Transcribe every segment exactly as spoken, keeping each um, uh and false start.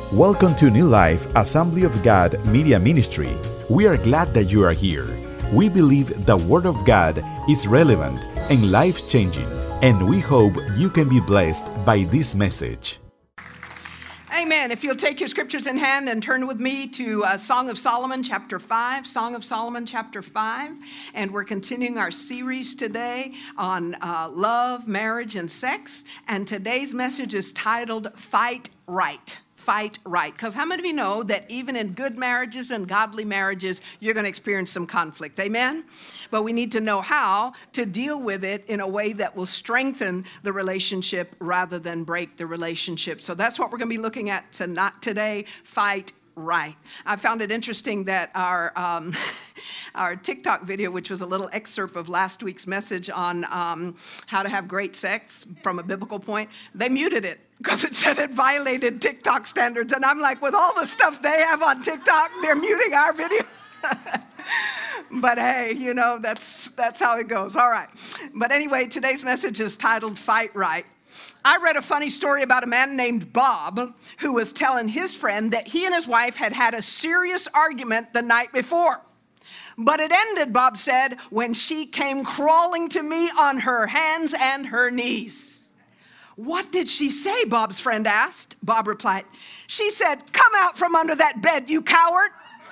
Welcome to New Life Assembly of God Media Ministry. We are glad that you are here. We believe the Word of God is relevant and life-changing, and we hope you can be blessed by this message. Amen. If you'll take your scriptures in hand and turn with me to uh, Song of Solomon, chapter five. Song of Solomon, chapter five. And we're continuing our series today on uh, love, marriage, and sex. And today's message is titled, Fight Right. Fight right. Because how many of you know that even in good marriages and godly marriages, you're going to experience some conflict? Amen? But we need to know how to deal with it in a way that will strengthen the relationship rather than break the relationship. So that's what we're going to be looking at tonight, today. Fight right. I found it interesting that our um, our TikTok video, which was a little excerpt of last week's message on um, how to have great sex from a biblical point, they muted it because it said it violated TikTok standards. And I'm like, with all the stuff they have on TikTok, they're muting our video. But hey, you know, that's that's how it goes. All right. But anyway, today's message is titled Fight Right. I read a funny story about a man named Bob who was telling his friend that he and his wife had had a serious argument the night before. But it ended, Bob said, when she came crawling to me on her hands and her knees. What did she say? Bob's friend asked. Bob replied, she said, come out from under that bed, you coward.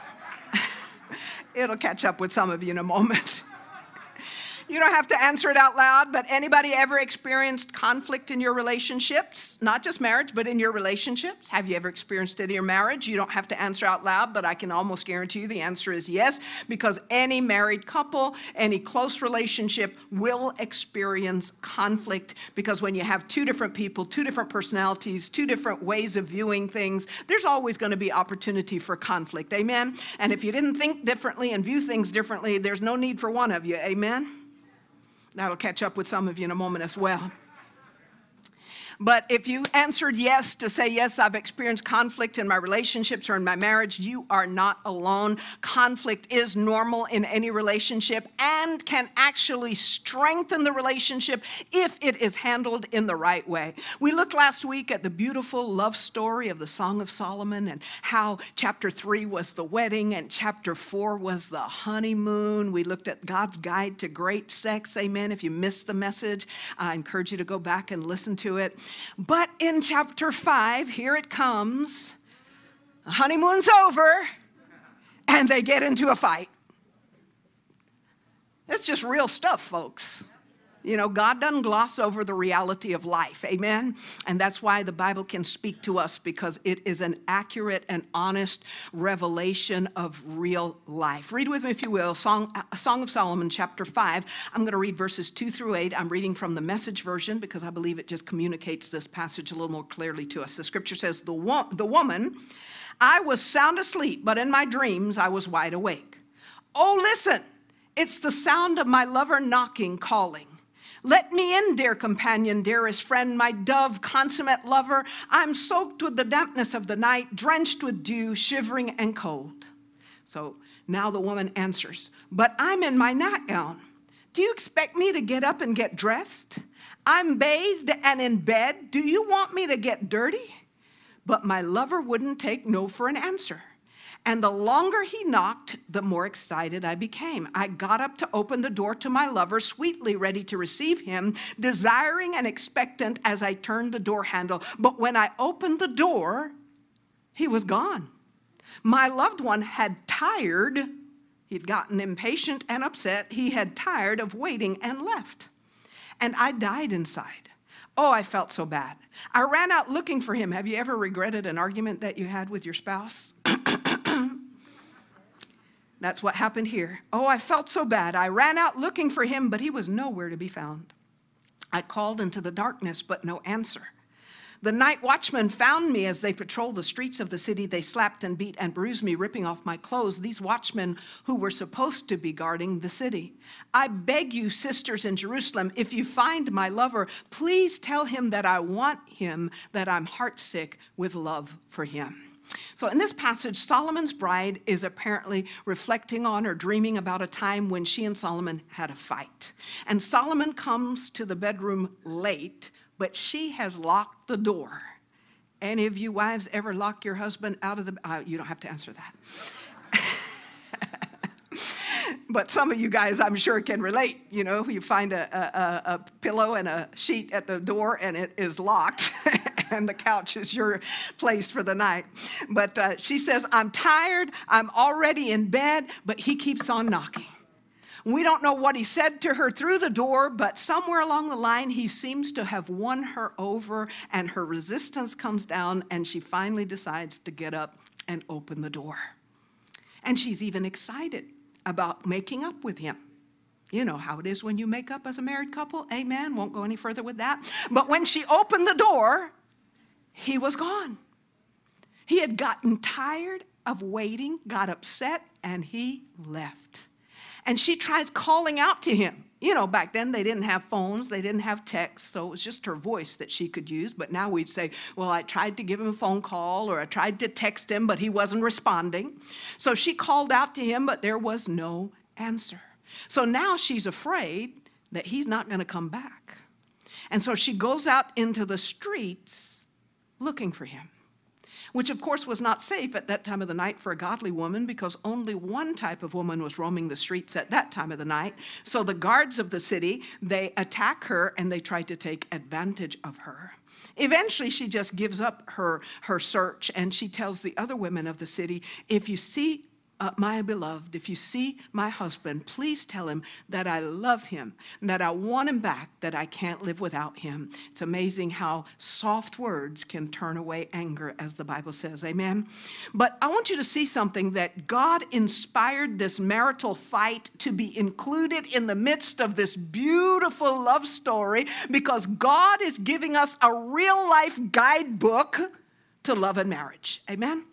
It'll catch up with some of you in a moment. You don't have to answer it out loud, but anybody ever experienced conflict in your relationships? Not just marriage, but in your relationships? Have you ever experienced it in your marriage? You don't have to answer out loud, but I can almost guarantee you the answer is yes, because any married couple, any close relationship will experience conflict, because when you have two different people, two different personalities, two different ways of viewing things, there's always going to be opportunity for conflict, amen? And if you didn't think differently and view things differently, there's no need for one of you, amen? That'll catch up with some of you in a moment as well. But if you answered yes to say, yes, I've experienced conflict in my relationships or in my marriage, you are not alone. Conflict is normal in any relationship and can actually strengthen the relationship if it is handled in the right way. We looked last week at the beautiful love story of the Song of Solomon and how chapter three was the wedding and chapter four was the honeymoon. We looked at God's guide to great sex. Amen. If you missed the message, I encourage you to go back and listen to it. But in chapter five, here it comes. The honeymoon's over, and they get into a fight. It's just real stuff, folks. You know, God doesn't gloss over the reality of life, amen? And that's why the Bible can speak to us, because it is an accurate and honest revelation of real life. Read with me, if you will, Song, Song of Solomon, chapter five. I'm going to read verses two through eight. I'm reading from the Message version because I believe it just communicates this passage a little more clearly to us. The scripture says, the, wo- the woman, I was sound asleep, but in my dreams I was wide awake. Oh, listen, it's the sound of my lover knocking, calling. Let me in, dear companion, dearest friend, my dove, consummate lover. I'm soaked with the dampness of the night, drenched with dew, shivering and cold. So now the woman answers, but I'm in my nightgown. Do you expect me to get up and get dressed? I'm bathed and in bed. Do you want me to get dirty? But my lover wouldn't take no for an answer. And the longer he knocked, the more excited I became. I got up to open the door to my lover, sweetly ready to receive him, desiring and expectant as I turned the door handle. But when I opened the door, he was gone. My loved one had tired. He'd gotten impatient and upset. He had tired of waiting and left. And I died inside. Oh, I felt so bad. I ran out looking for him. Have you ever regretted an argument that you had with your spouse? That's what happened here. Oh, I felt so bad. I ran out looking for him, but he was nowhere to be found. I called into the darkness, but no answer. The night watchmen found me as they patrolled the streets of the city. They slapped and beat and bruised me, ripping off my clothes. These watchmen who were supposed to be guarding the city. I beg you, sisters in Jerusalem, if you find my lover, please tell him that I want him, that I'm heartsick with love for him. So in this passage, Solomon's bride is apparently reflecting on or dreaming about a time when she and Solomon had a fight. And Solomon comes to the bedroom late, but she has locked the door. Any of you wives ever lock your husband out of the, uh, you don't have to answer that. But some of you guys, I'm sure, can relate. You know, you find a, a, a pillow and a sheet at the door and it is locked and the couch is your place for the night. But uh, she says, I'm tired, I'm already in bed, but he keeps on knocking. We don't know what he said to her through the door, but somewhere along the line, he seems to have won her over, and her resistance comes down, and she finally decides to get up and open the door. And she's even excited about making up with him. You know how it is when you make up as a married couple. Amen. Won't go any further with that. But when she opened the door, he was gone. He had gotten tired of waiting, got upset, and he left. And she tries calling out to him. You know, back then they didn't have phones, they didn't have text, so it was just her voice that she could use. But now we'd say, well, I tried to give him a phone call, or I tried to text him, but he wasn't responding. So she called out to him, but there was no answer. So now she's afraid that he's not going to come back. And so she goes out into the streets looking for him, which of course was not safe at that time of the night for a godly woman, because only one type of woman was roaming the streets at that time of the night. So the guards of the city, they attack her and they try to take advantage of her. Eventually, she just gives up her, her search, and she tells the other women of the city, if you see Uh, my beloved, if you see my husband, please tell him that I love him, that I want him back, that I can't live without him. It's amazing how soft words can turn away anger, as the Bible says. Amen. But I want you to see something, that God inspired this marital fight to be included in the midst of this beautiful love story, because God is giving us a real life guidebook to love and marriage. Amen.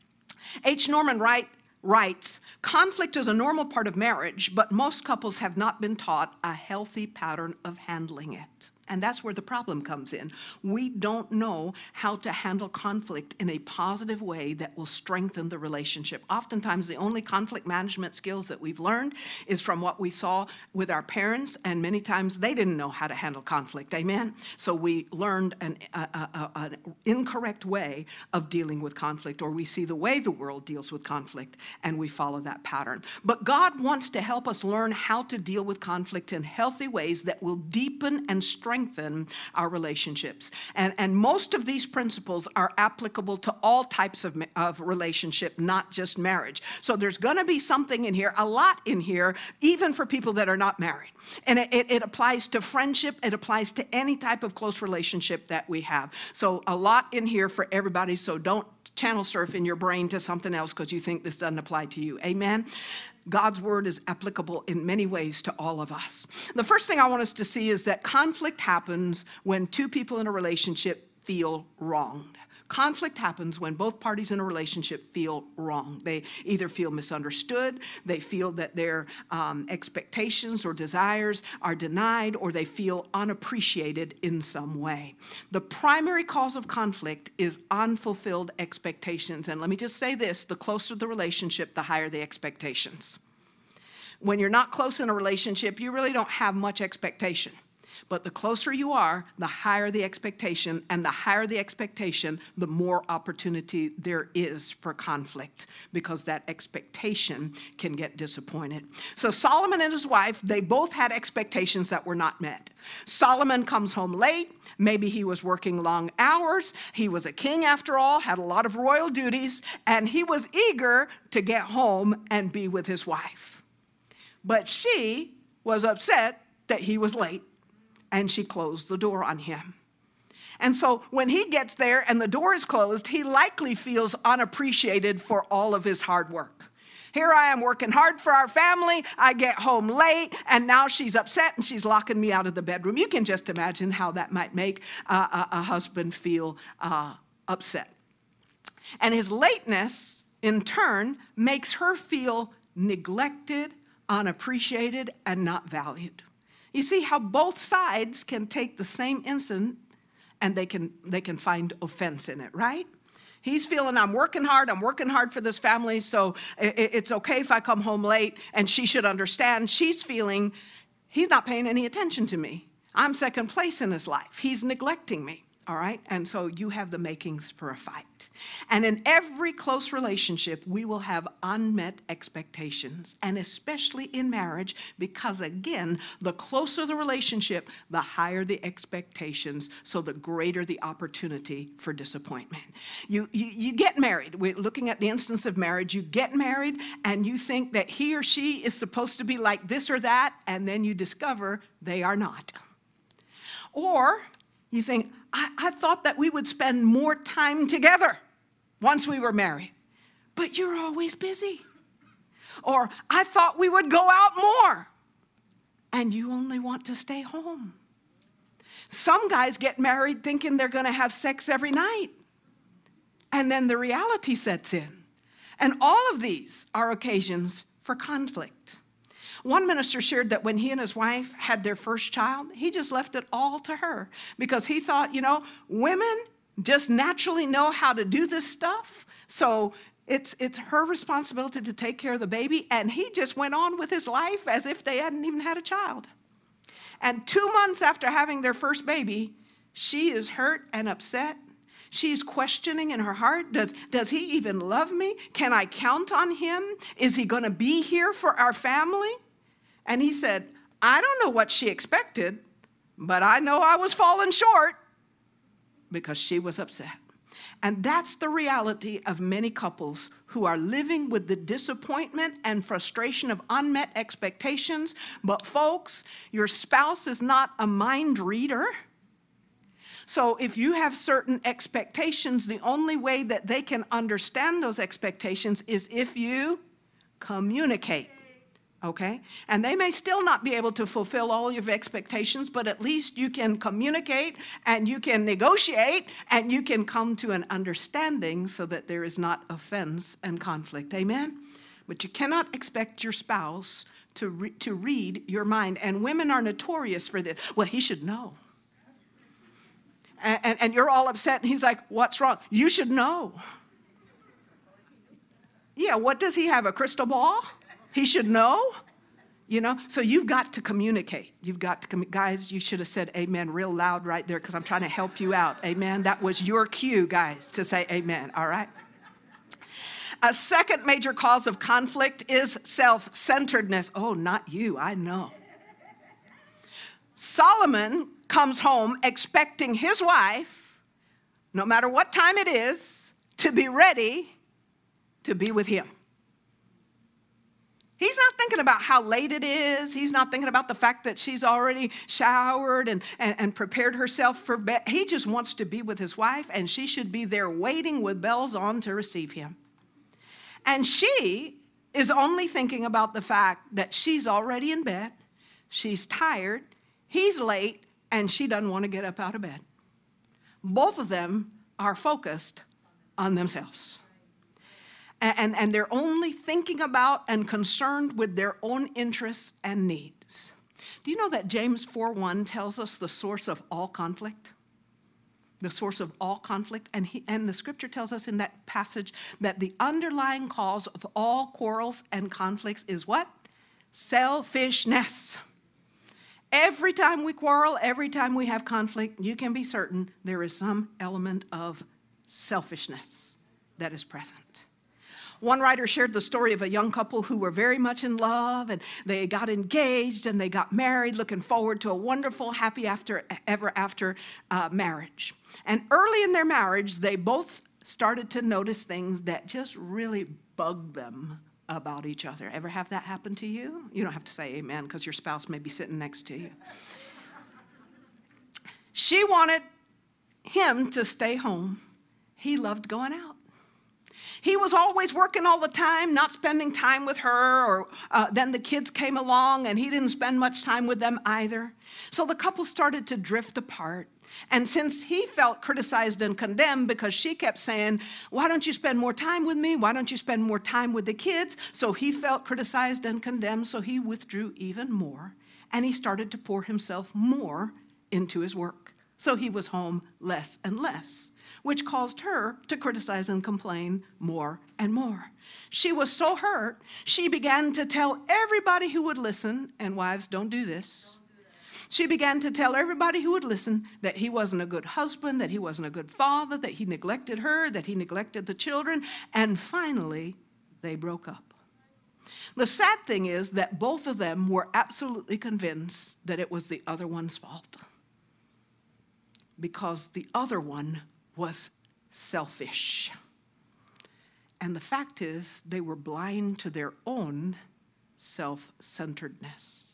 H. Norman Wright writes, conflict is a normal part of marriage, but most couples have not been taught a healthy pattern of handling it. And that's where the problem comes in. We don't know how to handle conflict in a positive way that will strengthen the relationship. Oftentimes, the only conflict management skills that we've learned is from what we saw with our parents, and many times they didn't know how to handle conflict. Amen? So we learned an, a, a, an incorrect way of dealing with conflict, or we see the way the world deals with conflict, and we follow that pattern. But God wants to help us learn how to deal with conflict in healthy ways that will deepen and strengthen strengthen our relationships. And, and most of these principles are applicable to all types of, of relationship, not just marriage. So there's going to be something in here, a lot in here, even for people that are not married. And it, it, it applies to friendship. It applies to any type of close relationship that we have. So a lot in here for everybody. So don't channel surf in your brain to something else because you think this doesn't apply to you. Amen? God's word is applicable in many ways to all of us. The first thing I want us to see is that conflict happens when two people in a relationship feel wronged. Conflict happens when both parties in a relationship feel wrong. They either feel misunderstood, they feel that their um, expectations or desires are denied, or they feel unappreciated in some way. The primary cause of conflict is unfulfilled expectations. And let me just say this, the closer the relationship, the higher the expectations. When you're not close in a relationship, you really don't have much expectation. But the closer you are, the higher the expectation, and the higher the expectation, the more opportunity there is for conflict, because that expectation can get disappointed. So Solomon and his wife, they both had expectations that were not met. Solomon comes home late. Maybe he was working long hours. He was a king after all, had a lot of royal duties, and he was eager to get home and be with his wife. But she was upset that he was late, and she closed the door on him. And so when he gets there and the door is closed, he likely feels unappreciated for all of his hard work. Here I am working hard for our family. I get home late, and now she's upset and she's locking me out of the bedroom. You can just imagine how that might make uh, a, a husband feel uh, upset. And his lateness, in turn, makes her feel neglected, unappreciated, and not valued. You see how both sides can take the same incident and they can they can find offense in it, right? He's feeling, I'm working hard, I'm working hard for this family, so it's okay if I come home late, and she should understand. She's feeling, he's not paying any attention to me. I'm second place in his life. He's neglecting me. All right? And so you have the makings for a fight. And in every close relationship, we will have unmet expectations, and especially in marriage, because again, the closer the relationship, the higher the expectations, so the greater the opportunity for disappointment. You, you, you get married. We're looking at the instance of marriage. You get married, and you think that he or she is supposed to be like this or that, and then you discover they are not. Or you think, I, I thought that we would spend more time together once we were married, but you're always busy. Or I thought we would go out more, and you only want to stay home. Some guys get married thinking they're going to have sex every night, and then the reality sets in. And all of these are occasions for conflict. One minister shared that when he and his wife had their first child, he just left it all to her because he thought, you know, women just naturally know how to do this stuff. So it's, it's her responsibility to take care of the baby. And he just went on with his life as if they hadn't even had a child. And two months after having their first baby, she is hurt and upset. She's questioning in her heart, does, does he even love me? Can I count on him? Is he going to be here for our family? And he said, I don't know what she expected, but I know I was falling short because she was upset. And that's the reality of many couples who are living with the disappointment and frustration of unmet expectations. But folks, your spouse is not a mind reader. So if you have certain expectations, the only way that they can understand those expectations is if you communicate. Okay? And they may still not be able to fulfill all your expectations, but at least you can communicate and you can negotiate and you can come to an understanding so that there is not offense and conflict. Amen? But you cannot expect your spouse to, re- to read your mind. And women are notorious for this. Well, he should know. And, and, and you're all upset and he's like, what's wrong? You should know. Yeah, what does he have, a crystal ball? He should know, you know, so you've got to communicate. You've got to, com- guys, you should have said amen real loud right there because I'm trying to help you out. Amen. That was your cue, guys, to say amen. All right. A second major cause of conflict is self-centeredness. Oh, not you. I know. Solomon comes home expecting his wife, no matter what time it is, to be ready to be with him. He's not thinking about how late it is. He's not thinking about the fact that she's already showered and, and, and prepared herself for bed. He just wants to be with his wife, and she should be there waiting with bells on to receive him. And she is only thinking about the fact that she's already in bed, she's tired, he's late, and she doesn't want to get up out of bed. Both of them are focused on themselves. And, and they're only thinking about and concerned with their own interests and needs. Do you know that James four one tells us the source of all conflict? The source of all conflict. And, he, and the scripture tells us in that passage that the underlying cause of all quarrels and conflicts is what? Selfishness. Every time we quarrel, every time we have conflict, you can be certain there is some element of selfishness that is present. One writer shared the story of a young couple who were very much in love, and they got engaged and they got married, looking forward to a wonderful, happy after, ever after uh, marriage. And early in their marriage, they both started to notice things that just really bugged them about each other. Ever have that happen to you? You don't have to say amen because your spouse may be sitting next to you. She wanted him to stay home. He loved going out. He was always working all the time, not spending time with her, or uh, then the kids came along and he didn't spend much time with them either. So the couple started to drift apart. And since he felt criticized and condemned because she kept saying, why don't you spend more time with me? Why don't you spend more time with the kids? So he felt criticized and condemned, so he withdrew even more. And he started to pour himself more into his work. So he was home less and less, which caused her to criticize and complain more and more. She was so hurt, she began to tell everybody who would listen, and wives, don't do this. She began to tell everybody who would listen that he wasn't a good husband, that he wasn't a good father, that he neglected her, that he neglected the children, and finally, they broke up. The sad thing is that both of them were absolutely convinced that it was the other one's fault, because the other one was selfish. And the fact is, they were blind to their own self-centeredness.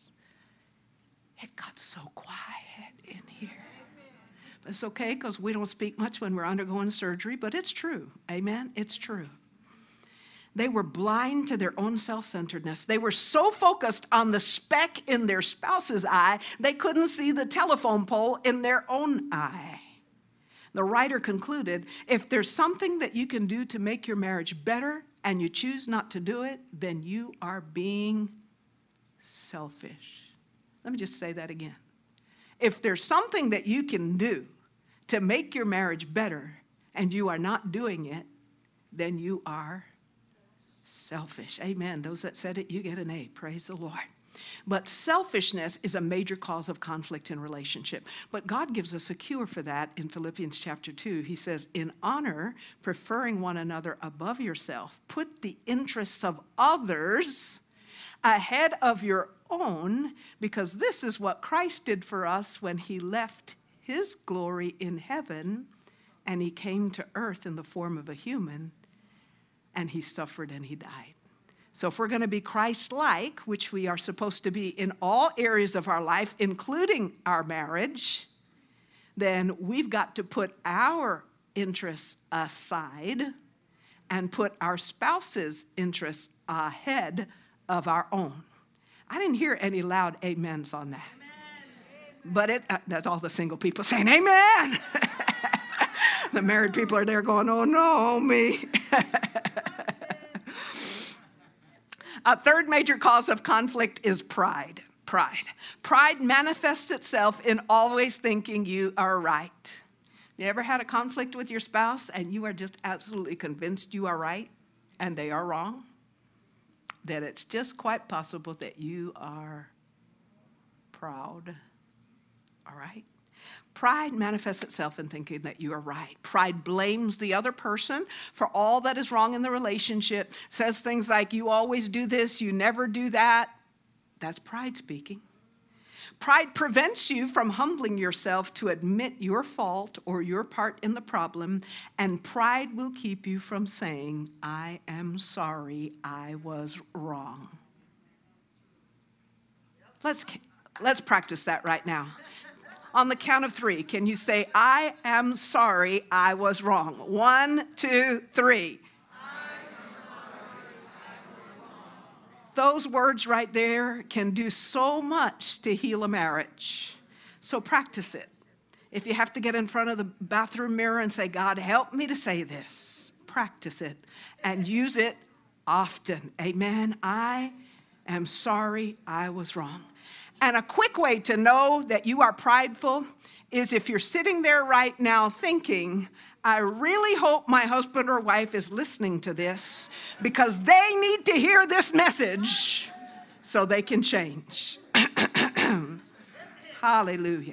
It got so quiet in here. But it's okay, because we don't speak much when we're undergoing surgery, but it's true. Amen? It's true. They were blind to their own self-centeredness. They were so focused on the speck in their spouse's eye, they couldn't see the telephone pole in their own eye. The writer concluded, if there's something that you can do to make your marriage better and you choose not to do it, then you are being selfish. Let me just say that again. If there's something that you can do to make your marriage better and you are not doing it, then you are selfish. Amen. Those that said it, you get an A. Praise the Lord. But selfishness is a major cause of conflict in relationship. But God gives us a cure for that in Philippians chapter two. He says, in honor, preferring one another above yourself, put the interests of others ahead of your own, because this is what Christ did for us when he left his glory in heaven and he came to earth in the form of a human, and he suffered and he died. So if we're going to be Christ-like, which we are supposed to be in all areas of our life, including our marriage, then we've got to put our interests aside and put our spouse's interests ahead of our own. I didn't hear any loud amens on that. Amen. But it, uh, that's all the single people saying, amen. The married people are there going, oh no, me. A third major cause of conflict is pride. Pride. Pride manifests itself in always thinking you are right. You ever had a conflict with your spouse and you are just absolutely convinced you are right and they are wrong? That it's just quite possible that you are proud. All right? Pride manifests itself in thinking that you are right. Pride blames the other person for all that is wrong in the relationship, says things like, you always do this, you never do that. That's pride speaking. Pride prevents you from humbling yourself to admit your fault or your part in the problem, and pride will keep you from saying, I am sorry, I was wrong. Let's, let's practice that right now. On the count of three, can you say, I am sorry, I was wrong? One, two, three. Those words right there can do so much to heal a marriage. So practice it. If you have to get in front of the bathroom mirror and say, God, help me to say this, practice it and use it often. Amen. I am sorry I was wrong. And a quick way to know that you are prideful is if you're sitting there right now thinking, I really hope my husband or wife is listening to this because they need to hear this message so they can change. Hallelujah.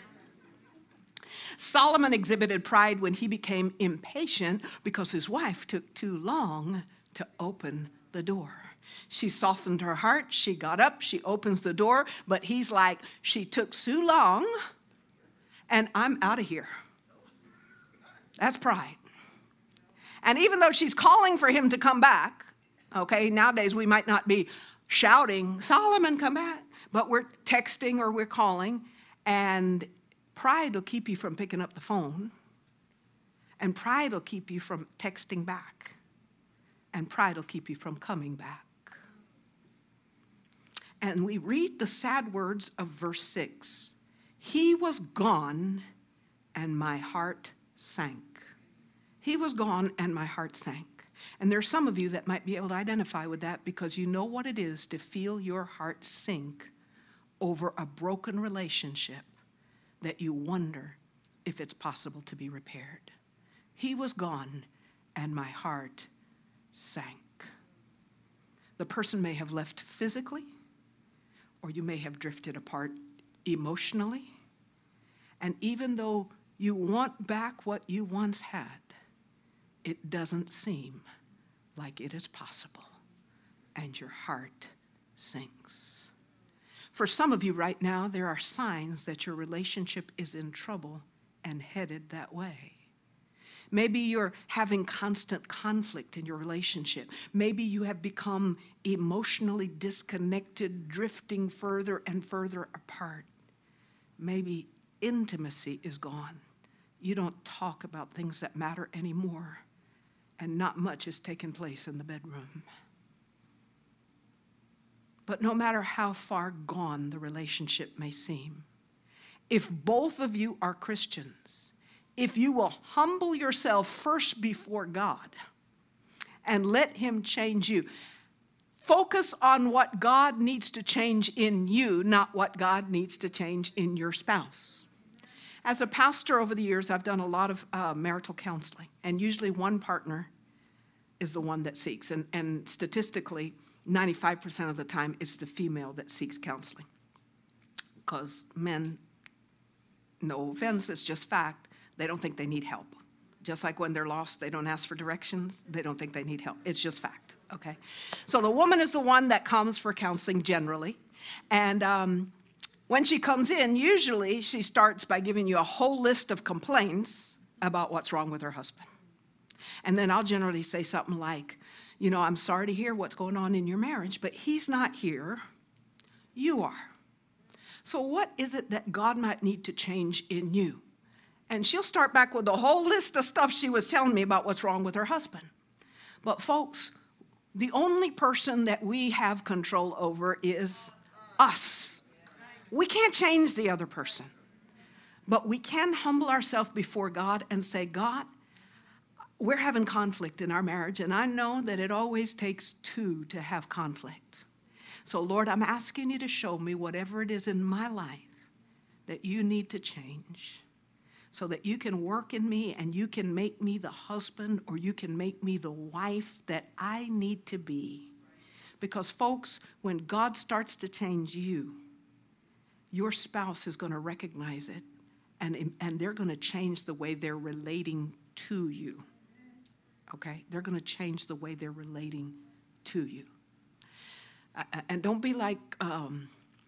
Solomon exhibited pride when he became impatient because his wife took too long to open the door. She softened her heart. She got up. She opens the door. But he's like, she took too long, and I'm out of here. That's pride. And even though she's calling for him to come back, okay, nowadays we might not be shouting, Solomon, come back. But we're texting or we're calling, and pride will keep you from picking up the phone. And pride will keep you from texting back. And pride will keep you from coming back. And we read the sad words of verse six. He was gone, and my heart sank. He was gone, and my heart sank. And there are some of you that might be able to identify with that because you know what it is to feel your heart sink over a broken relationship that you wonder if it's possible to be repaired. He was gone, and my heart sank. The person may have left physically, or you may have drifted apart emotionally. And even though you want back what you once had, it doesn't seem like it is possible. And your heart sinks. For some of you right now, there are signs that your relationship is in trouble and headed that way. Maybe you're having constant conflict in your relationship. Maybe you have become emotionally disconnected, drifting further and further apart. Maybe intimacy is gone. You don't talk about things that matter anymore, and not much is taking place in the bedroom. But no matter how far gone the relationship may seem, if both of you are Christians, if you will humble yourself first before God and let him change you, focus on what God needs to change in you, not what God needs to change in your spouse. As a pastor over the years, I've done a lot of uh, marital counseling, and usually one partner is the one that seeks. And, and statistically, ninety-five percent of the time, it's the female that seeks counseling. Because men, no offense, it's just fact, they don't think they need help. Just like when they're lost, they don't ask for directions. They don't think they need help. It's just fact, okay? So the woman is the one that comes for counseling generally. And um, when she comes in, usually she starts by giving you a whole list of complaints about what's wrong with her husband. And then I'll generally say something like, you know, I'm sorry to hear what's going on in your marriage, but he's not here. You are. So what is it that God might need to change in you? And she'll start back with a whole list of stuff she was telling me about what's wrong with her husband. But folks, the only person that we have control over is us. We can't change the other person. But we can humble ourselves before God and say, God, we're having conflict in our marriage, and I know that it always takes two to have conflict. So, Lord, I'm asking you to show me whatever it is in my life that you need to change so that you can work in me and you can make me the husband or you can make me the wife that I need to be. Because, folks, when God starts to change you, your spouse is going to recognize it, and, and they're going to change the way they're relating to you. Okay? They're going to change the way they're relating to you. Uh, and don't be like, um,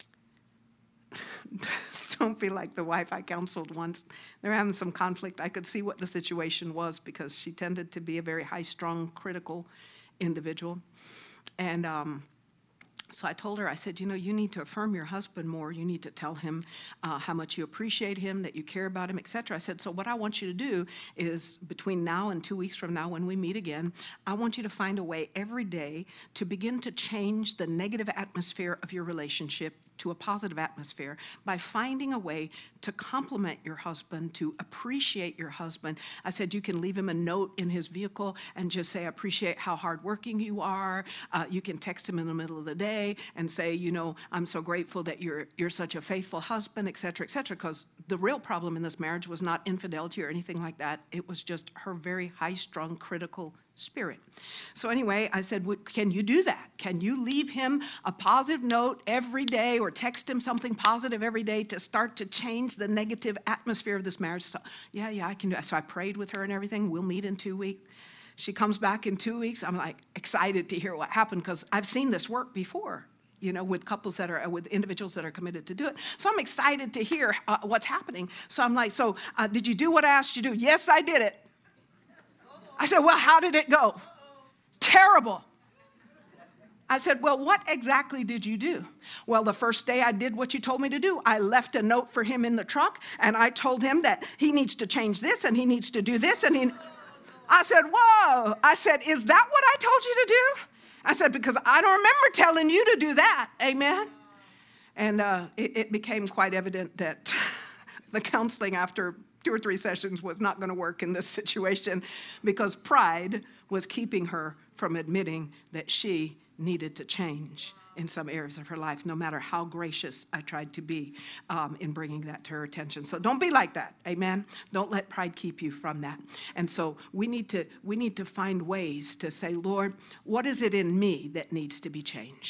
don't be like the wife I counseled once. They're having some conflict. I could see what the situation was because she tended to be a very high-strung, critical individual. And um, so I told her, I said, you know, you need to affirm your husband more. You need to tell him uh, how much you appreciate him, that you care about him, et cetera. I said, so what I want you to do is between now and two weeks from now when we meet again, I want you to find a way every day to begin to change the negative atmosphere of your relationship to a positive atmosphere by finding a way to compliment your husband, to appreciate your husband. I said you can leave him a note in his vehicle and just say, I appreciate how hardworking you are. Uh, you can text him in the middle of the day and say, you know, I'm so grateful that you're you're such a faithful husband, et cetera, et cetera, because the real problem in this marriage was not infidelity or anything like that. It was just her very high-strung, critical spirit. So anyway, I said, can you do that? Can you leave him a positive note every day or text him something positive every day to start to change the negative atmosphere of this marriage? So, yeah, yeah, I can do that. So I prayed with her and everything. We'll meet in two weeks. She comes back in two weeks. I'm like excited to hear what happened because I've seen this work before, you know, with couples that are, with individuals that are committed to do it. So I'm excited to hear uh, what's happening. So I'm like, so uh, did you do what I asked you to do? Yes, I did it. I said, well, how did it go? Terrible. I said, well, what exactly did you do? Well, the first day I did what you told me to do. I left a note for him in the truck, and I told him that he needs to change this, and he needs to do this, and he... I said, whoa. I said, is that what I told you to do? I said, because I don't remember telling you to do that. Amen? And uh, it, it became quite evident that the counseling after two or three sessions was not going to work in this situation because pride was keeping her from admitting that she needed to change in some areas of her life, no matter how gracious I tried to be um, in bringing that to her attention. So don't be like that, amen? Don't let pride keep you from that. And so we need to we need to find ways to say, Lord, what is it in me that needs to be changed?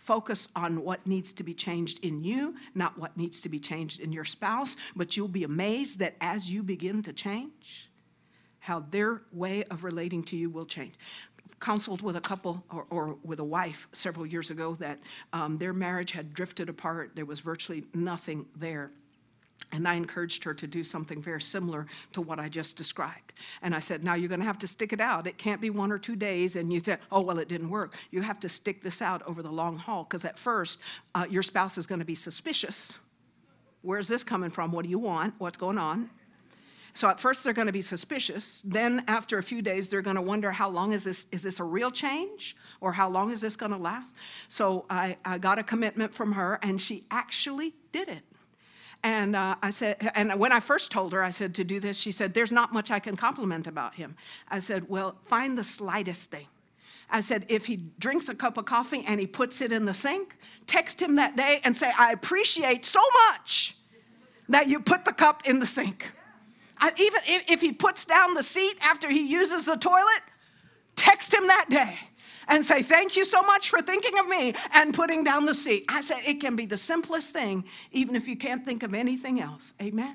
Focus on what needs to be changed in you, not what needs to be changed in your spouse. But you'll be amazed that as you begin to change, how their way of relating to you will change. Counseled with a couple or, or with a wife several years ago that um, their marriage had drifted apart. There was virtually nothing there. And I encouraged her to do something very similar to what I just described. And I said, now you're going to have to stick it out. It can't be one or two days and you say, oh, well, it didn't work. You have to stick this out over the long haul, because at first, uh, your spouse is going to be suspicious. Where's this coming from? What do you want? What's going on? So at first, they're going to be suspicious. Then after a few days, they're going to wonder, how long is this? Is this a real change? Or how long is this going to last? So I, I got a commitment from her, and she actually did it. And uh, I said, and when I first told her, I said, to do this, she said, there's not much I can compliment about him. I said, well, find the slightest thing. I said, if he drinks a cup of coffee and he puts it in the sink, text him that day and say, I appreciate so much that you put the cup in the sink. I, even if, if he puts down the seat after he uses the toilet, text him that day and say, thank you so much for thinking of me and putting down the seat. I said, it can be the simplest thing, even if you can't think of anything else. Amen?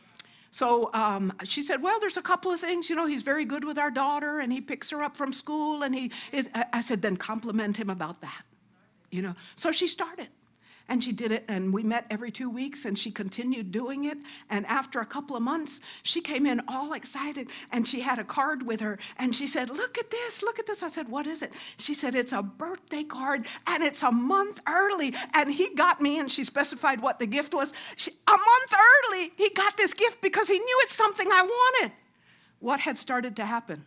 So um, she said, well, there's a couple of things. You know, he's very good with our daughter, and he picks her up from school, and he is. I said, then compliment him about that. You know, so she started. And she did it, and we met every two weeks, and she continued doing it. And after a couple of months, she came in all excited, and she had a card with her, and she said, look at this, look at this. I said, what is it? She said, it's a birthday card, and it's a month early. And he got me, and she specified what the gift was. She, a month early, he got this gift because he knew it's something I wanted. What had started to happen?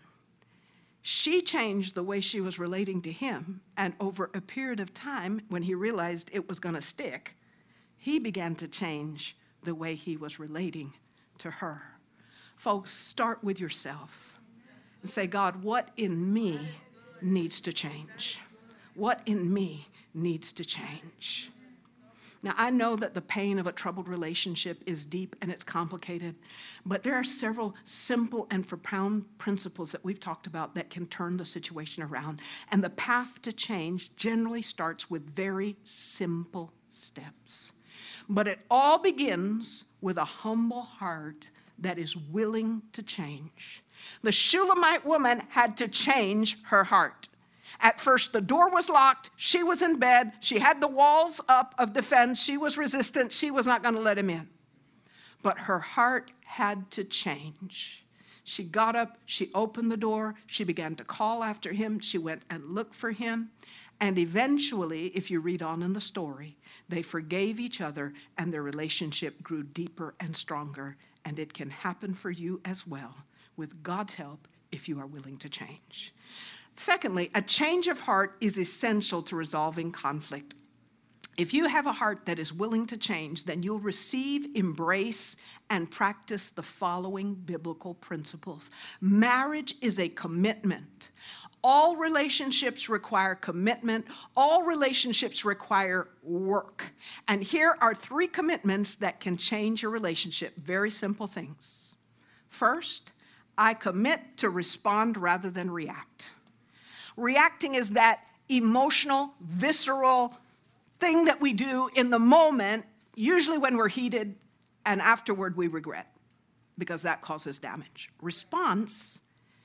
She changed the way she was relating to him, and over a period of time, when he realized it was going to stick, he began to change the way he was relating to her. Folks, start with yourself and say, God, what in me needs to change? What in me needs to change? Now, I know that the pain of a troubled relationship is deep and it's complicated, but there are several simple and profound principles that we've talked about that can turn the situation around. And the path to change generally starts with very simple steps. But it all begins with a humble heart that is willing to change. The Shulamite woman had to change her heart. At first, the door was locked. She was in bed. She had the walls up of defense. She was resistant. She was not going to let him in. But her heart had to change. She got up. She opened the door. She began to call after him. She went and looked for him. And eventually, if you read on in the story, they forgave each other, and their relationship grew deeper and stronger. And it can happen for you as well, with God's help, if you are willing to change. Secondly, a change of heart is essential to resolving conflict. If you have a heart that is willing to change, then you'll receive, embrace, and practice the following biblical principles. Marriage is a commitment. All relationships require commitment. All relationships require work. And here are three commitments that can change your relationship. Very simple things. First, I commit to respond rather than react. Reacting is that emotional, visceral thing that we do in the moment, usually when we're heated, and afterward we regret, because that causes damage. Response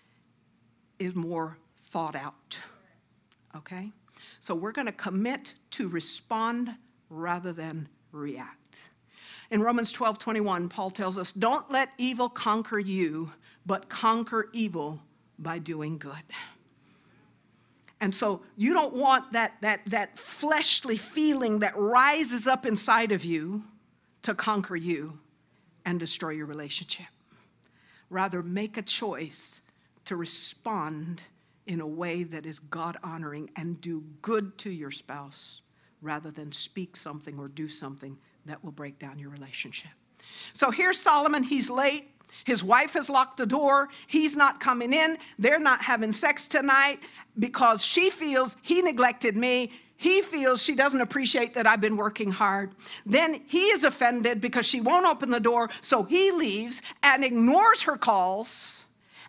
is more thought out, okay? So we're going to commit to respond rather than react. In Romans twelve twenty-one, Paul tells us, don't let evil conquer you, but conquer evil by doing good. And so you don't want that, that, that fleshly feeling that rises up inside of you to conquer you and destroy your relationship. Rather, make a choice to respond in a way that is God-honoring and do good to your spouse rather than speak something or do something that will break down your relationship. So here's Solomon. He's late. His wife has locked the door. He's not coming in. They're not having sex tonight because she feels he neglected me. He feels she doesn't appreciate that I've been working hard. Then he is offended because she won't open the door, so he leaves and ignores her calls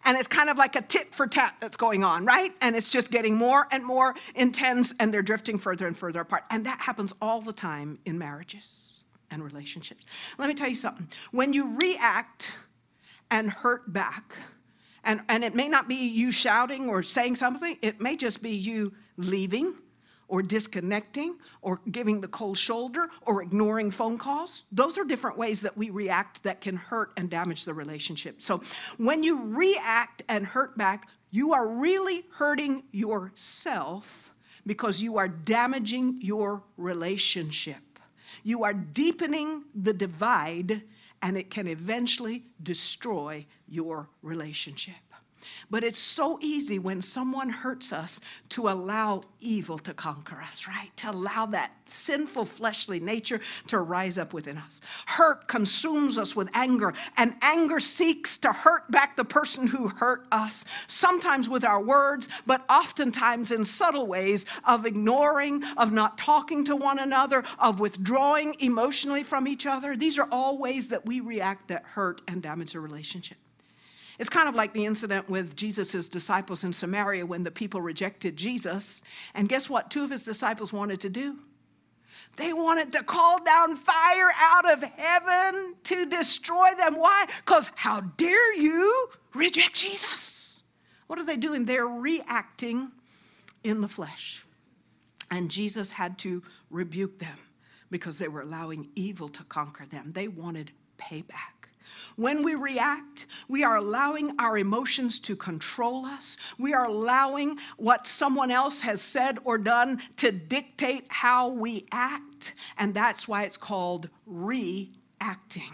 and it's kind of like a tit for tat that's going on, right? And it's just getting more and more intense, and they're drifting further and further apart. And that happens all the time in marriages and relationships. Let me tell you something. When you react and hurt back, and, and it may not be you shouting or saying something, it may just be you leaving or disconnecting or giving the cold shoulder or ignoring phone calls. Those are different ways that we react that can hurt and damage the relationship. So when you react and hurt back, you are really hurting yourself because you are damaging your relationship. You are deepening the divide, and it can eventually destroy your relationship. But it's so easy when someone hurts us to allow evil to conquer us, right? To allow that sinful fleshly nature to rise up within us. Hurt consumes us with anger, and anger seeks to hurt back the person who hurt us, sometimes with our words, but oftentimes in subtle ways of ignoring, of not talking to one another, of withdrawing emotionally from each other. These are all ways that we react that hurt and damage a relationship. It's kind of like the incident with Jesus' disciples in Samaria when the people rejected Jesus. And guess what two of his disciples wanted to do? They wanted to call down fire out of heaven to destroy them. Why? Because how dare you reject Jesus? What are they doing? They're reacting in the flesh. And Jesus had to rebuke them because they were allowing evil to conquer them. They wanted payback. When we react, we are allowing our emotions to control us. We are allowing what someone else has said or done to dictate how we act, and that's why it's called reacting.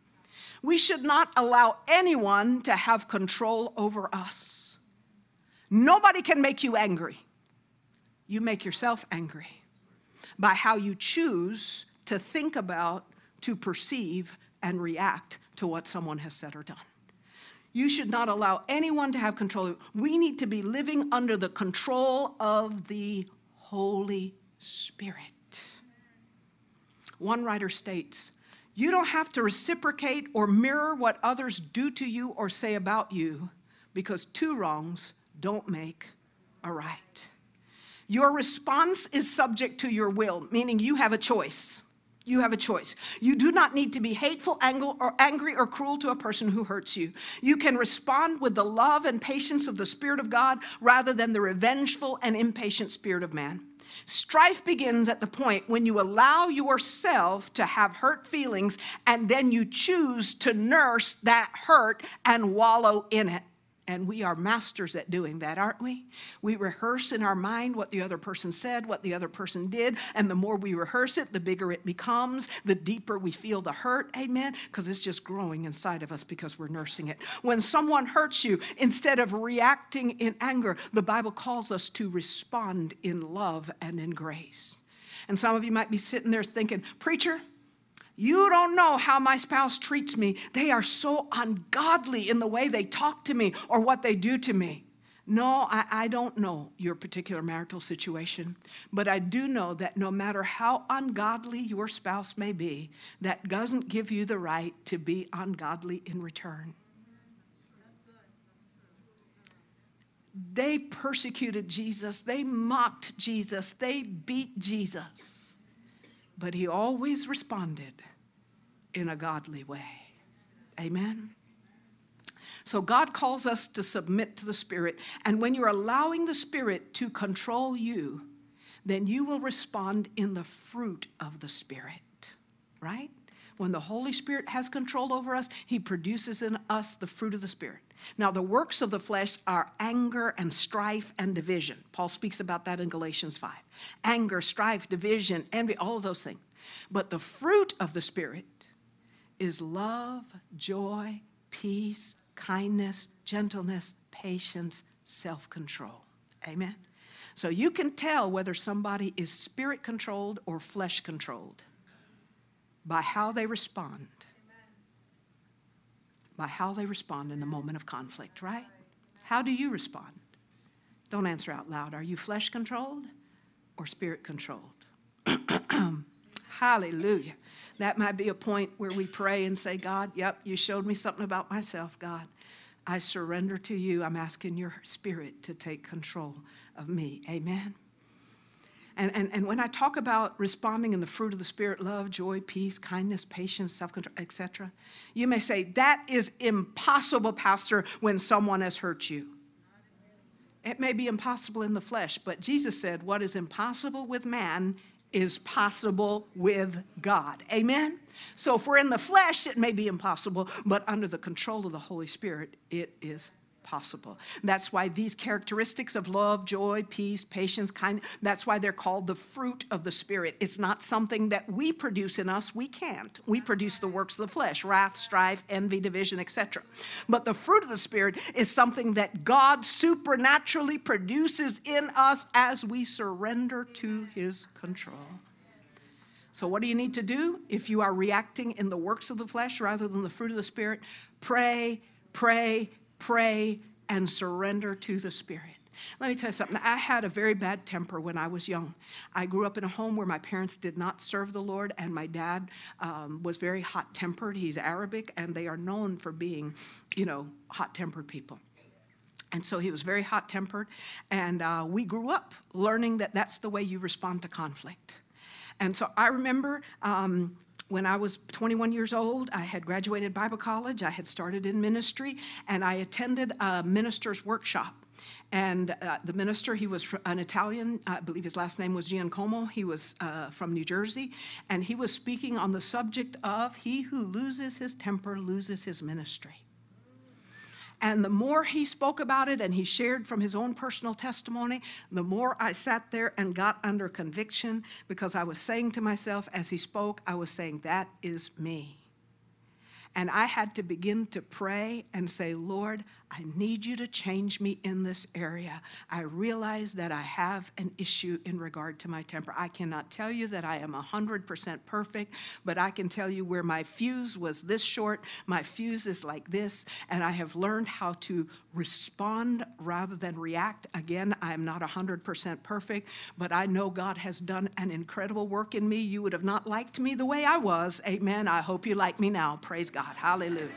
We should not allow anyone to have control over us. Nobody can make you angry. You make yourself angry by how you choose to think about, to perceive, and react to what someone has said or done. You should not allow anyone to have control. We need to be living under the control of the Holy Spirit. One writer states, you don't have to reciprocate or mirror what others do to you or say about you, because two wrongs don't make a right. Your response is subject to your will, meaning you have a choice. You have a choice. You do not need to be hateful, angry, or cruel to a person who hurts you. You can respond with the love and patience of the Spirit of God rather than the revengeful and impatient spirit of man. Strife begins at the point when you allow yourself to have hurt feelings and then you choose to nurse that hurt and wallow in it. And we are masters at doing that, aren't we? We rehearse in our mind what the other person said, what the other person did, and the more we rehearse it, the bigger it becomes, the deeper we feel the hurt, amen? Because it's just growing inside of us because we're nursing it. When someone hurts you, instead of reacting in anger, the Bible calls us to respond in love and in grace. And some of you might be sitting there thinking, preacher, you don't know how my spouse treats me. They are so ungodly in the way they talk to me or what they do to me. No, I, I don't know your particular marital situation, but I do know that no matter how ungodly your spouse may be, that doesn't give you the right to be ungodly in return. They persecuted Jesus. They mocked Jesus. They beat Jesus. But he always responded in a godly way. Amen? So God calls us to submit to the Spirit. And when you're allowing the Spirit to control you, then you will respond in the fruit of the Spirit. Right? When the Holy Spirit has control over us, he produces in us the fruit of the Spirit. Now, the works of the flesh are anger and strife and division. Paul speaks about that in Galatians five. Anger, strife, division, envy, all of those things. But the fruit of the Spirit is love, joy, peace, kindness, gentleness, patience, self-control. Amen? So you can tell whether somebody is spirit-controlled or flesh-controlled by how they respond. By how they respond in the moment of conflict, right? How do you respond? Don't answer out loud. Are you flesh-controlled or spirit-controlled? Hallelujah. That might be a point where we pray and say, God, yep, you showed me something about myself, God. I surrender to you. I'm asking your Spirit to take control of me. Amen. And, and, and when I talk about responding in the fruit of the Spirit, love, joy, peace, kindness, patience, self-control, et cetera, you may say, that is impossible, Pastor, when someone has hurt you. It may be impossible in the flesh, but Jesus said, what is impossible with man is possible with God. Amen? So if we're in the flesh, it may be impossible, but under the control of the Holy Spirit, it is possible. That's why these characteristics of love, joy, peace, patience, kindness, that's why they're called the fruit of the Spirit. It's not something that we produce in us. We can't. We produce the works of the flesh, wrath, strife, envy, division, et cetera. But the fruit of the Spirit is something that God supernaturally produces in us as we surrender to his control. So what do you need to do if you are reacting in the works of the flesh rather than the fruit of the Spirit? Pray, pray, pray, and surrender to the Spirit. Let me tell you something. I had a very bad temper when I was young. I grew up in a home where my parents did not serve the Lord, and my dad um, was very hot-tempered. He's Arabic, and they are known for being, you know, hot-tempered people. And so he was very hot-tempered, and uh, we grew up learning that that's the way you respond to conflict. And so I remember um, when I was twenty-one years old, I had graduated Bible college, I had started in ministry, and I attended a minister's workshop. And uh, the minister, he was an Italian, I believe his last name was Giancomo, he was uh, from New Jersey, and he was speaking on the subject of he who loses his temper loses his ministry. And the more he spoke about it and he shared from his own personal testimony, the more I sat there and got under conviction, because I was saying to myself as he spoke, I was saying, that is me. And I had to begin to pray and say, Lord, I need you to change me in this area. I realize that I have an issue in regard to my temper. I cannot tell you that I am one hundred percent perfect, but I can tell you where my fuse was this short, my fuse is like this, and I have learned how to respond rather than react. Again, I am not one hundred percent perfect, but I know God has done an incredible work in me. You would have not liked me the way I was. Amen. I hope you like me now. Praise God. Hallelujah.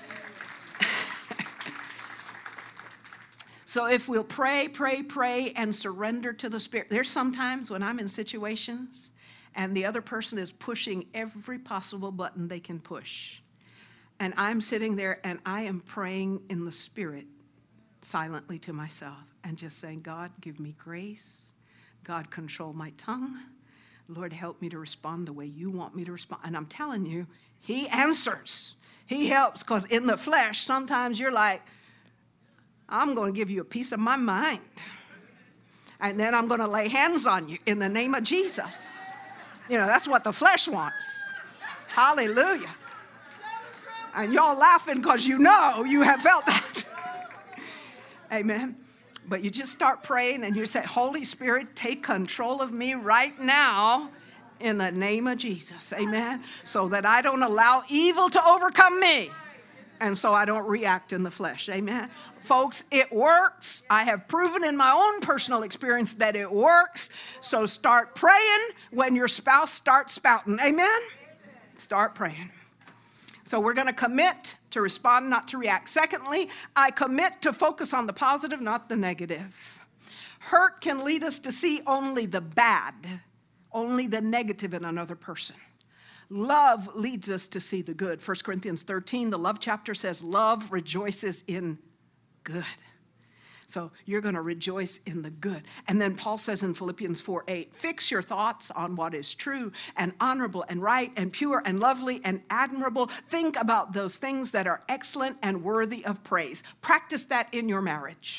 So if we'll pray, pray, pray, and surrender to the Spirit. There's sometimes when I'm in situations and the other person is pushing every possible button they can push. And I'm sitting there and I am praying in the Spirit silently to myself and just saying, God, give me grace. God, control my tongue. Lord, help me to respond the way you want me to respond. And I'm telling you, he answers. He helps, because in the flesh, sometimes you're like, I'm going to give you a piece of my mind. And then I'm going to lay hands on you in the name of Jesus. You know, that's what the flesh wants. Hallelujah. And y'all laughing because you know you have felt that. Amen. But you just start praying and you say, Holy Spirit, take control of me right now in the name of Jesus. Amen. So that I don't allow evil to overcome me. And so I don't react in the flesh. Amen. Folks, it works. I have proven in my own personal experience that it works. So start praying when your spouse starts spouting. Amen? Start praying. So we're going to commit to respond, not to react. Secondly, I commit to focus on the positive, not the negative. Hurt can lead us to see only the bad, only the negative in another person. Love leads us to see the good. First Corinthians thirteen, the love chapter says, love rejoices in good. So you're going to rejoice in the good. And then Paul says in Philippians four eight, fix your thoughts on what is true and honorable and right and pure and lovely and admirable. Think about those things that are excellent and worthy of praise. Practice that in your marriage.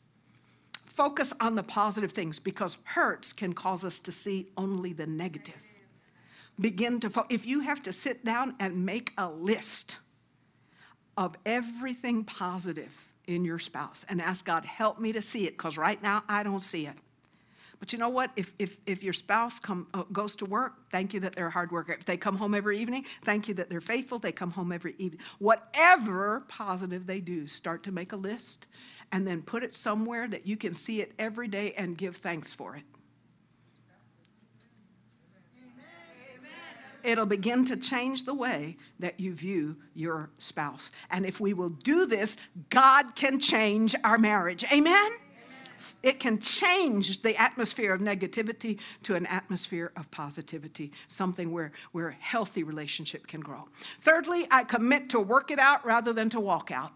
Focus on the positive things, because hurts can cause us to see only the negative. Begin to, fo- if you have to sit down and make a list of everything positive in your spouse and ask God, help me to see it, because right now I don't see it. But you know what? If if if your spouse come, uh, goes to work, thank you that they're a hard worker. If they come home every evening, thank you that they're faithful. They come home every evening. Whatever positive they do, start to make a list and then put it somewhere that you can see it every day and give thanks for it. It'll begin to change the way that you view your spouse. And if we will do this, God can change our marriage. Amen? It can change the atmosphere of negativity to an atmosphere of positivity, something where, where a healthy relationship can grow. Thirdly, I commit to work it out rather than to walk out.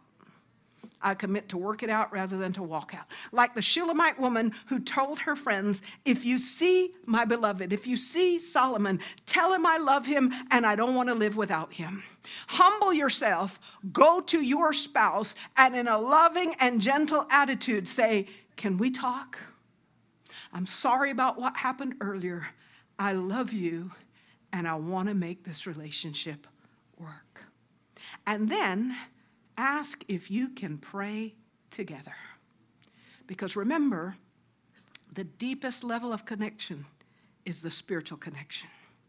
I commit to work it out rather than to walk out. Like the Shulamite woman who told her friends, if you see my beloved, if you see Solomon, tell him I love him and I don't want to live without him. Humble yourself, go to your spouse, and in a loving and gentle attitude say, can we talk? I'm sorry about what happened earlier. I love you and I want to make this relationship work. And then ask if you can pray together. Because remember, the deepest level of connection is the spiritual connection.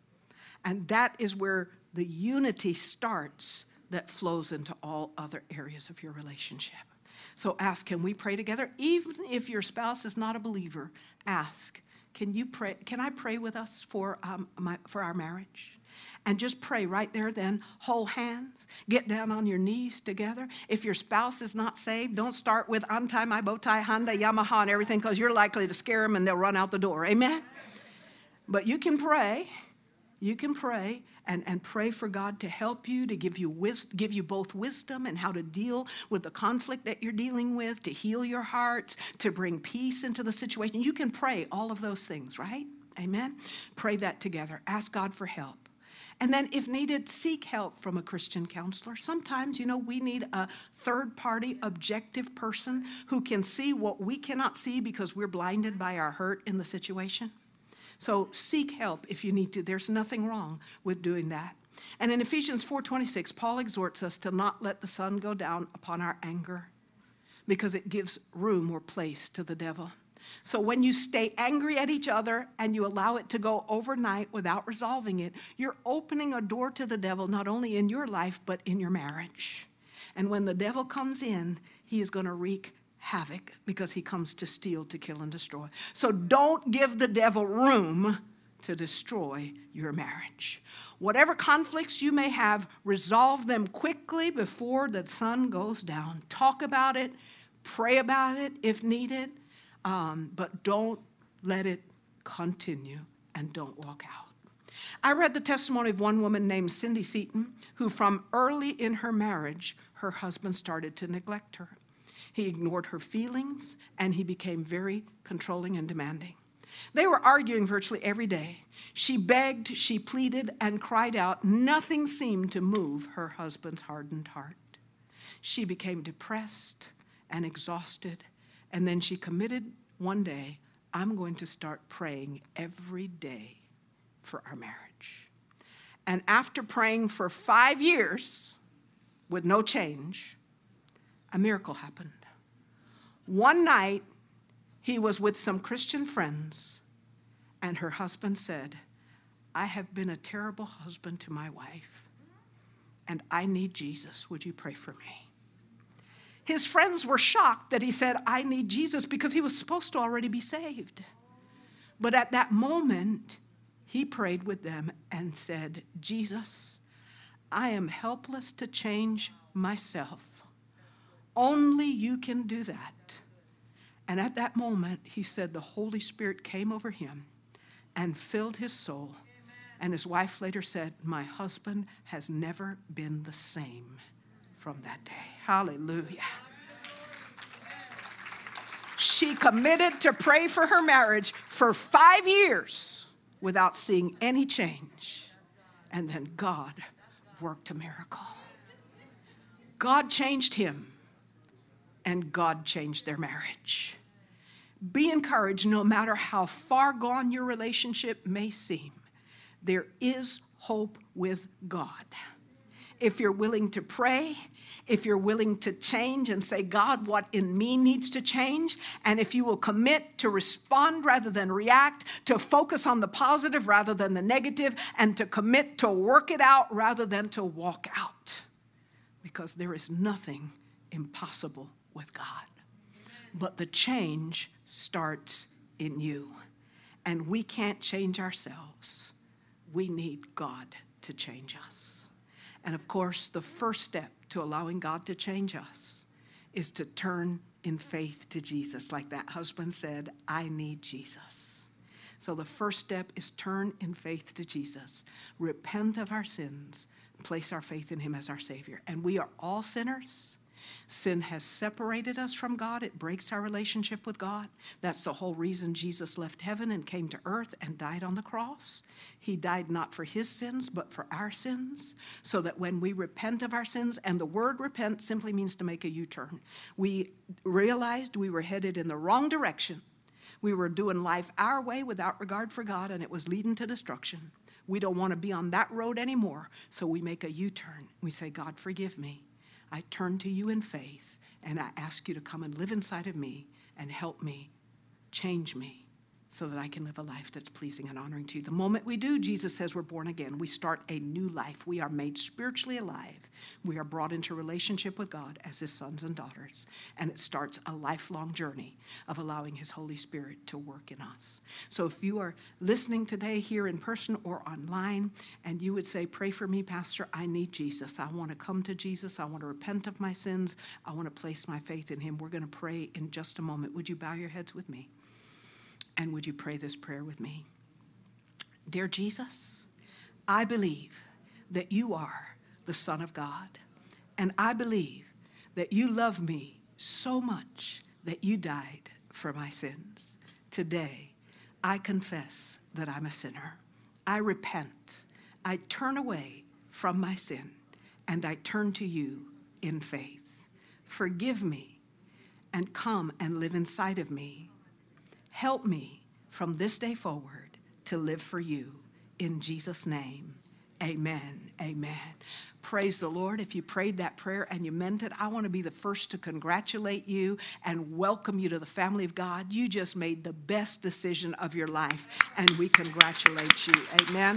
And that is where the unity starts that flows into all other areas of your relationship. So ask, can we pray together? Even if your spouse is not a believer, ask, can you pray? Can I pray with us for um, my, for our marriage? And just pray right there then. Hold hands. Get down on your knees together. If your spouse is not saved, don't start with untie my bow tie, Honda, Yamaha, and everything, because you're likely to scare them and they'll run out the door. Amen? But you can pray. You can pray and, and pray for God to help you, to give you wis- give you both wisdom and how to deal with the conflict that you're dealing with, to heal your hearts, to bring peace into the situation. You can pray all of those things, right? Amen? Pray that together. Ask God for help. And then if needed, seek help from a Christian counselor. Sometimes, you know, we need a third-party, objective person who can see what we cannot see because we're blinded by our hurt in the situation. So seek help if you need to. There's nothing wrong with doing that. And in Ephesians four twenty-six, Paul exhorts us to not let the sun go down upon our anger because it gives room or place to the devil. So when you stay angry at each other and you allow it to go overnight without resolving it, you're opening a door to the devil not only in your life but in your marriage. And when the devil comes in, he is going to wreak havoc because he comes to steal, to kill, and destroy. So don't give the devil room to destroy your marriage. Whatever conflicts you may have, resolve them quickly before the sun goes down. Talk about it, pray about it if needed, um, but don't let it continue and don't walk out. I read the testimony of one woman named Cindy Seaton, who from early in her marriage, her husband started to neglect her. He ignored her feelings, and he became very controlling and demanding. They were arguing virtually every day. She begged, she pleaded, and cried out. Nothing seemed to move her husband's hardened heart. She became depressed and exhausted, and then she committed one day, I'm going to start praying every day for our marriage. And after praying for five years with no change, a miracle happened. One night, he was with some Christian friends, and her husband said, I have been a terrible husband to my wife, and I need Jesus. Would you pray for me? His friends were shocked that he said, I need Jesus, because he was supposed to already be saved. But at that moment, he prayed with them and said, Jesus, I am helpless to change myself. Only you can do that. And at that moment, he said the Holy Spirit came over him and filled his soul. And his wife later said, my husband has never been the same from that day. Hallelujah. She committed to pray for her marriage for five years without seeing any change. And then God worked a miracle. God changed him. And God changed their marriage. Be encouraged, no matter how far gone your relationship may seem, there is hope with God. If you're willing to pray, if you're willing to change and say, God, what in me needs to change, and if you will commit to respond rather than react, to focus on the positive rather than the negative, and to commit to work it out rather than to walk out, because there is nothing impossible with God. But the change starts in you. And we can't change ourselves. we need God to change us. And of course, the first step to allowing God to change us is to turn in faith to Jesus. Like that husband said, I need Jesus. So the first step is turn in faith to Jesus, repent of our sins, place our faith in him as our Savior. And we are all sinners. Sin has separated us from God. It breaks our relationship with God. That's the whole reason Jesus left heaven and came to earth and died on the cross. He died not for his sins, but for our sins, so that when we repent of our sins, and the word repent simply means to make a U-turn. We realized we were headed in the wrong direction. We were doing life our way without regard for God, and it was leading to destruction. We don't want to be on that road anymore, so we make a U-turn. We say, God, forgive me. I turn to you in faith, and I ask you to come and live inside of me and help me, change me, so that I can live a life that's pleasing and honoring to you. The moment we do, Jesus says we're born again. We start a new life. We are made spiritually alive. We are brought into relationship with God as his sons and daughters, and it starts a lifelong journey of allowing his Holy Spirit to work in us. So if you are listening today here in person or online, and you would say, pray for me, Pastor, I need Jesus. I want to come to Jesus. I want to repent of my sins. I want to place my faith in him. We're going to pray in just a moment. Would you bow your heads with me? And would you pray this prayer with me? Dear Jesus, I believe that you are the Son of God. And I believe that you love me so much that you died for my sins. Today, I confess that I'm a sinner. I repent. I turn away from my sin, and I turn to you in faith. Forgive me and come and live inside of me. Help me from this day forward to live for you. In Jesus' name, amen, amen. Praise the Lord. If you prayed that prayer and you meant it, I want to be the first to congratulate you and welcome you to the family of God. You just made the best decision of your life, and we congratulate you. Amen.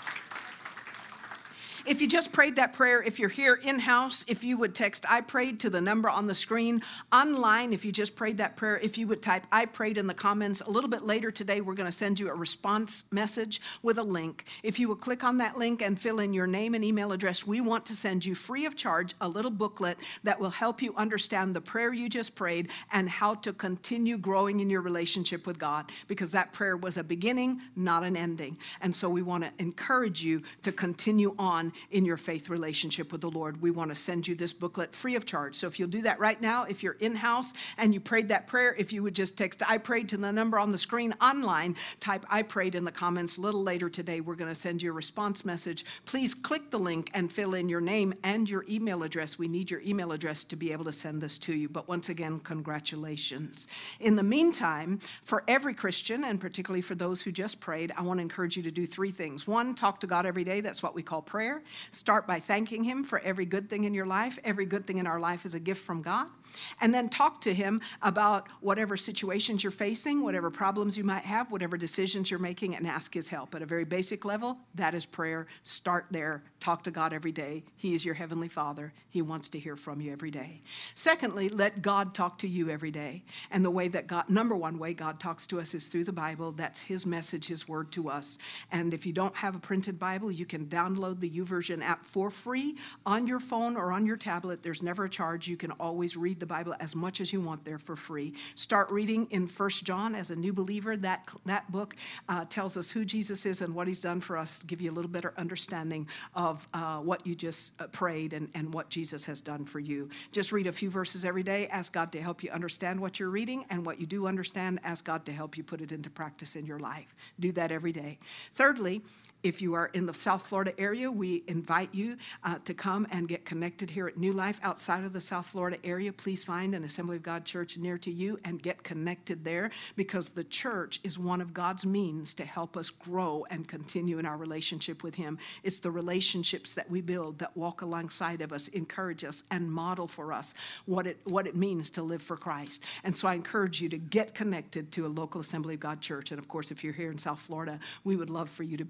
If you just prayed that prayer, if you're here in-house, if you would text I prayed to the number on the screen. Online, if you just prayed that prayer, if you would type I prayed in the comments. A little bit later today, we're going to send you a response message with a link. If you will click on that link and fill in your name and email address, we want to send you free of charge a little booklet that will help you understand the prayer you just prayed and how to continue growing in your relationship with God, because that prayer was a beginning, not an ending. And so we want to encourage you to continue on in your faith relationship with the Lord. We want to send you this booklet free of charge. So if you'll do that right now, if you're in-house and you prayed that prayer, if you would just text I prayed to the number on the screen. Online, type I prayed in the comments. A little later today, we're going to send you a response message. Please click the link and fill in your name and your email address. We need your email address to be able to send this to you. But once again, congratulations. In the meantime, for every Christian, and particularly for those who just prayed, I want to encourage you to do three things. One, talk to God every day. That's what we call prayer. Start by thanking him for every good thing in your life. Every good thing in our life is a gift from God. And then talk to him about whatever situations you're facing, whatever problems you might have, whatever decisions you're making, and ask his help. At a very basic level, that is prayer. Start there. Talk to God every day. He is your heavenly Father. He wants to hear from you every day. Secondly, let God talk to you every day. And the way that God, number one way God talks to us is through the Bible. That's his message, his word to us. And if you don't have a printed Bible, you can download the YouVersion app for free on your phone or on your tablet. There's never a charge. You can always read the Bible as much as you want there for free. Start reading in First John as a new believer. That, that book uh, tells us who Jesus is and what he's done for us, to give you a little better understanding of uh, what you just uh, prayed and, and what Jesus has done for you. Just read a few verses every day. Ask God to help you understand what you're reading, and what you do understand, ask God to help you put it into practice in your life. Do that every day. Thirdly, if you are in the South Florida area, we invite you uh, to come and get connected here at New Life. Outside of the South Florida area, please find an Assembly of God church near to you and get connected there, because the church is one of God's means to help us grow and continue in our relationship with him. It's the relationships that we build that walk alongside of us, encourage us, and model for us what it, what it means to live for Christ. And so I encourage you to get connected to a local Assembly of God church. And of course, if you're here in South Florida, we would love for you to be a part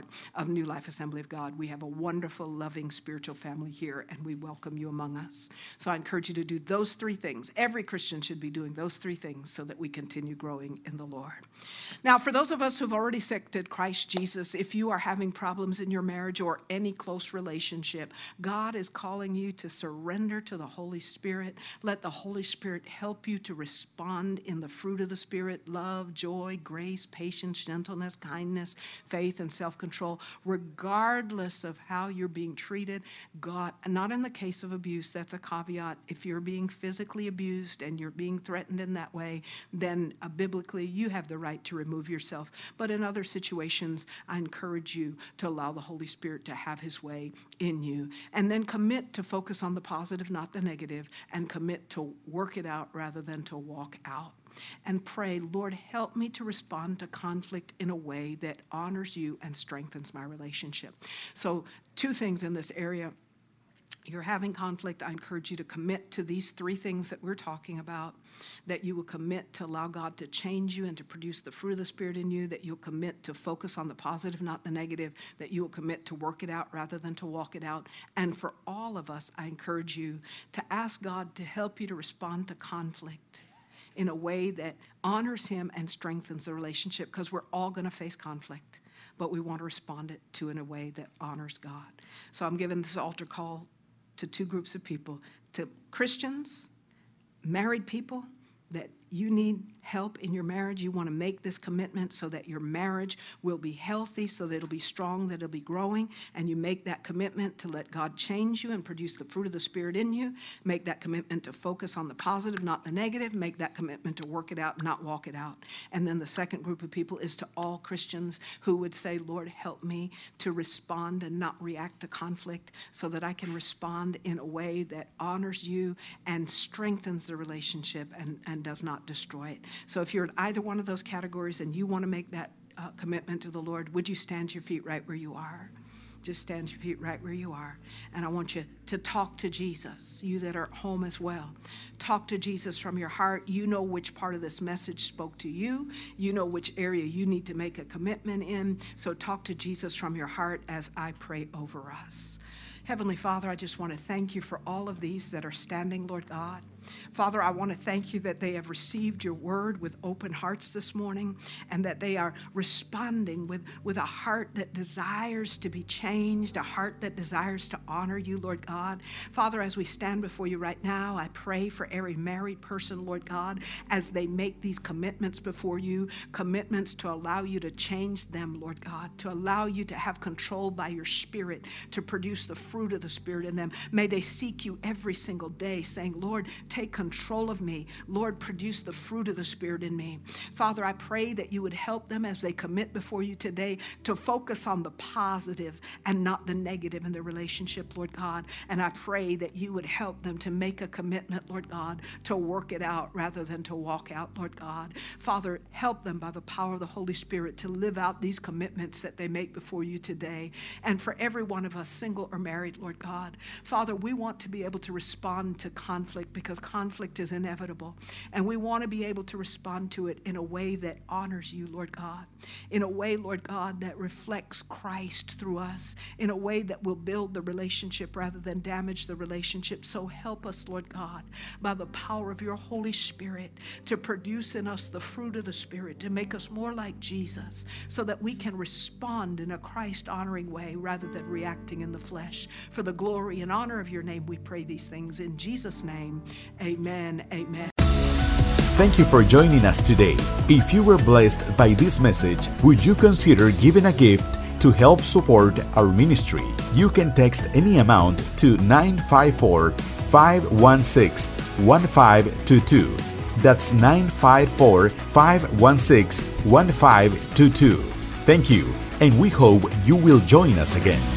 part of New Life Assembly of God. We have a wonderful, loving, spiritual family here, and we welcome you among us. So I encourage you to do those three things. Every Christian should be doing those three things so that we continue growing in the Lord. Now, for those of us who've already accepted Christ Jesus, if you are having problems in your marriage or any close relationship, God is calling you to surrender to the Holy Spirit. Let the Holy Spirit help you to respond in the fruit of the Spirit: love, joy, grace, patience, gentleness, kindness, faith, and self-control, regardless of how you're being treated. God, not in the case of abuse, that's a caveat. If you're being physically abused and you're being threatened in that way, then uh, biblically you have the right to remove yourself. But in other situations, I encourage you to allow the Holy Spirit to have his way in you. And then commit to focus on the positive, not the negative, and commit to work it out rather than to walk out. And pray, Lord, help me to respond to conflict in a way that honors you and strengthens my relationship. So two things in this area. You're having conflict, I encourage you to commit to these three things that we're talking about, that you will commit to allow God to change you and to produce the fruit of the Spirit in you, that you'll commit to focus on the positive, not the negative, that you will commit to work it out rather than to walk it out. And for all of us, I encourage you to ask God to help you to respond to conflict in a way that honors him and strengthens the relationship, because we're all going to face conflict, but we want to respond it to in a way that honors God. So I'm giving this altar call to two groups of people, to Christians, married people, that you need help in your marriage. You want to make this commitment so that your marriage will be healthy, so that it'll be strong, that it'll be growing, and you make that commitment to let God change you and produce the fruit of the Spirit in you. Make that commitment to focus on the positive, not the negative. Make that commitment to work it out, not walk it out. And then the second group of people is to all Christians who would say, Lord, help me to respond and not react to conflict, so that I can respond in a way that honors you and strengthens the relationship and, and does not destroy it. So if you're in either one of those categories and you want to make that uh, commitment to the Lord, would you stand to your feet right where you are? Just stand to your feet right where you are. And I want you to talk to Jesus, you that are at home as well. Talk to Jesus from your heart. You know which part of this message spoke to you. You know which area you need to make a commitment in. So talk to Jesus from your heart as I pray over us. Heavenly Father, I just want to thank you for all of these that are standing, Lord God. Father, I want to thank you that they have received your word with open hearts this morning, and that they are responding with, with a heart that desires to be changed, a heart that desires to honor you, Lord God. Father, as we stand before you right now, I pray for every married person, Lord God, as they make these commitments before you, commitments to allow you to change them, Lord God, to allow you to have control by your Spirit to produce the fruit of the Spirit in them. May they seek you every single day, saying, Lord, take control of me. Lord, produce the fruit of the Spirit in me. Father, I pray that you would help them as they commit before you today to focus on the positive and not the negative in their relationship, Lord God. And I pray that you would help them to make a commitment, Lord God, to work it out rather than to walk out, Lord God. Father, help them by the power of the Holy Spirit to live out these commitments that they make before you today. And for every one of us, single or married, Lord God, Father, we want to be able to respond to conflict, because conflict is inevitable. And we want to be able to respond to it in a way that honors you, Lord God. In a way, Lord God, that reflects Christ through us. In a way that will build the relationship rather than damage the relationship. So help us, Lord God, by the power of your Holy Spirit, to produce in us the fruit of the Spirit, to make us more like Jesus, so that we can respond in a Christ-honoring way rather than reacting in the flesh. For the glory and honor of your name, we pray these things in Jesus' name. Amen. Amen. Thank you for joining us today. If you were blessed by this message, would you consider giving a gift to help support our ministry? You can text any amount to nine five four, five one six, one five two two. That's nine five four, five one six, one five two two. Thank you, and we hope you will join us again.